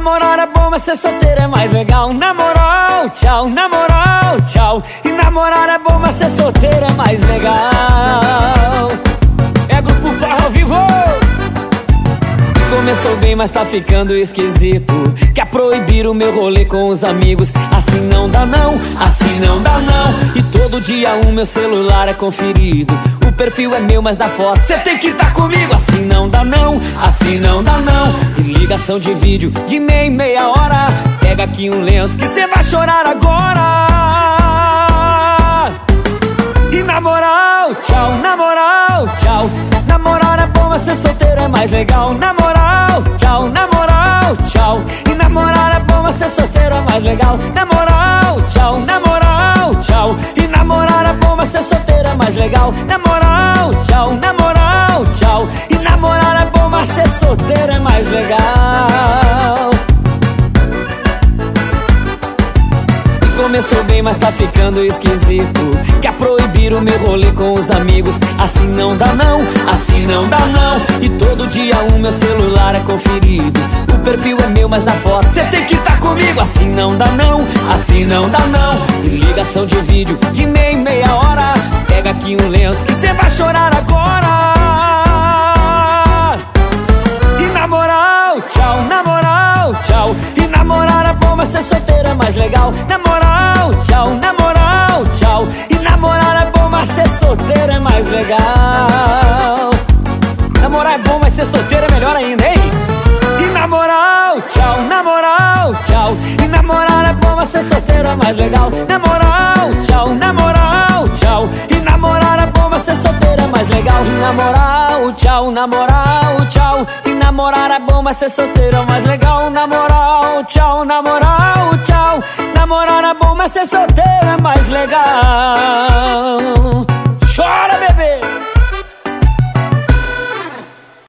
namorar é bom, mas ser solteiro é mais legal. Na moral, tchau, na moral, tchau. E namorar é bom, mas ser solteiro é mais legal. É Grupo Farra ao vivo. Começou bem, mas tá ficando esquisito. Quer proibir o meu rolê com os amigos. Assim não dá não, assim não dá não. E todo dia o meu celular é conferido. O perfil é meu, mas na foto cê tem que tá comigo. Assim não dá não, assim não dá não. E ligação de vídeo de meia em meia hora. Pega aqui um lenço que cê vai chorar agora. E na moral, tchau, na moral, tchau. Namorar é bom, mas ser solteiro é mais legal. Na moral, tchau, na moral, tchau. E namorar é bom, mas ser solteiro é mais legal. Na moral, tchau, na moral, tchau. E namorar é bom, mas ser solteiro é mais legal. Na moral, tchau, na moral, tchau. E namorar é bom, mas ser solteiro é mais legal. Começou bem, mas tá ficando esquisito. Quer proibir o meu rolê com os amigos. Assim não dá não, assim não dá não. E todo dia o meu celular é conferido. O perfil é meu, mas na foto cê tem que tá comigo. Assim não dá não, assim não dá não. E ligação de vídeo de meia em meia hora. Pega aqui um lenço que cê vai chorar agora. E na moral, tchau, na moral, tchau. E namorar é bom, mas ser solteiro é mais legal. Na moral, tchau, na moral, tchau. E namorar é bom, mas ser solteiro é mais legal. Namorar é bom, mas ser solteiro é melhor ainda, hein? E na moral, tchau, na moral, tchau. E namorar é bom, mas ser solteiro é mais legal. Na moral, tchau, na moral, tchau. E namorar é bom, mas ser solteiro é mais legal. E na moral, tchau, na moral, tchau. E namorar é bom, mas ser solteiro é mais legal. Na moral, tchau, na moral, tchau. Namorar é bom, mas ser solteiro é mais legal.